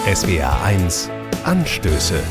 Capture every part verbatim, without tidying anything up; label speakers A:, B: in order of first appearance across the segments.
A: S W R eins Anstöße.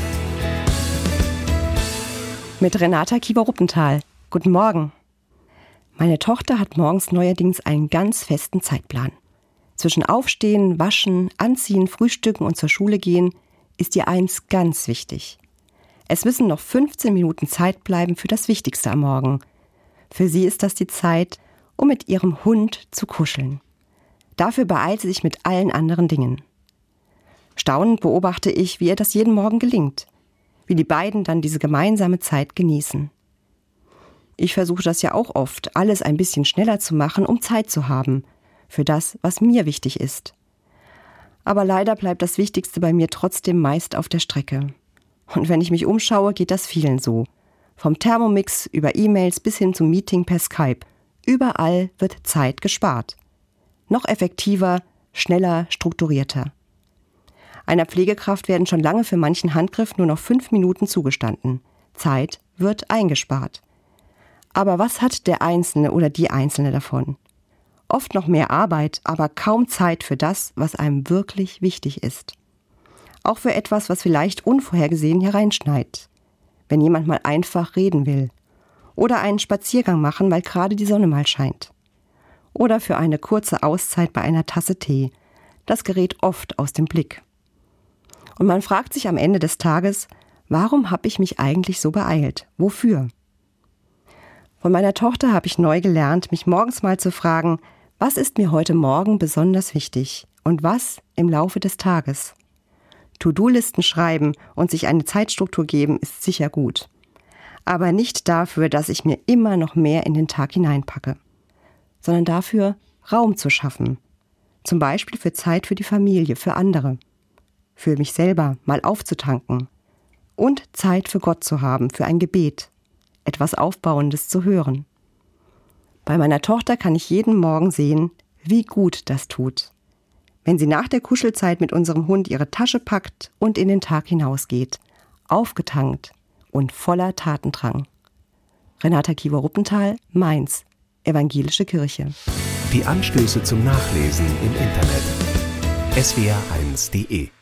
B: Mit Renata Kiewer-Ruppenthal. Guten Morgen. Meine Tochter hat morgens neuerdings einen ganz festen Zeitplan. Zwischen Aufstehen, Waschen, Anziehen, Frühstücken und zur Schule gehen ist ihr eins ganz wichtig. Es müssen noch fünfzehn Minuten Zeit bleiben für das Wichtigste am Morgen. Für sie ist das die Zeit, um mit ihrem Hund zu kuscheln. Dafür beeilt sie sich mit allen anderen Dingen. Staunend beobachte ich, wie ihr das jeden Morgen gelingt, wie die beiden dann diese gemeinsame Zeit genießen. Ich versuche das ja auch oft, alles ein bisschen schneller zu machen, um Zeit zu haben, für das, was mir wichtig ist. Aber leider bleibt das Wichtigste bei mir trotzdem meist auf der Strecke. Und wenn ich mich umschaue, geht das vielen so. Vom Thermomix über E-Mails bis hin zum Meeting per Skype. Überall wird Zeit gespart. Noch effektiver, schneller, strukturierter. Einer Pflegekraft werden schon lange für manchen Handgriff nur noch fünf Minuten zugestanden. Zeit wird eingespart. Aber was hat der Einzelne oder die Einzelne davon? Oft noch mehr Arbeit, aber kaum Zeit für das, was einem wirklich wichtig ist. Auch für etwas, was vielleicht unvorhergesehen hereinschneit. Wenn jemand mal einfach reden will. Oder einen Spaziergang machen, weil gerade die Sonne mal scheint. Oder für eine kurze Auszeit bei einer Tasse Tee. Das gerät oft aus dem Blick. Und man fragt sich am Ende des Tages, warum habe ich mich eigentlich so beeilt? Wofür? Von meiner Tochter habe ich neu gelernt, mich morgens mal zu fragen, was ist mir heute Morgen besonders wichtig und was im Laufe des Tages? To-Do-Listen schreiben und sich eine Zeitstruktur geben ist sicher gut. Aber nicht dafür, dass ich mir immer noch mehr in den Tag hineinpacke, sondern dafür, Raum zu schaffen. Zum Beispiel für Zeit für die Familie, für andere. Für mich selber mal aufzutanken. Und Zeit für Gott zu haben, für ein Gebet. Etwas Aufbauendes zu hören. Bei meiner Tochter kann ich jeden Morgen sehen, wie gut das tut. Wenn sie nach der Kuschelzeit mit unserem Hund ihre Tasche packt und in den Tag hinausgeht. Aufgetankt und voller Tatendrang. Renata Kiewer-Ruppenthal, Mainz, Evangelische Kirche.
A: Die Anstöße zum Nachlesen im Internet. S W R eins punkt de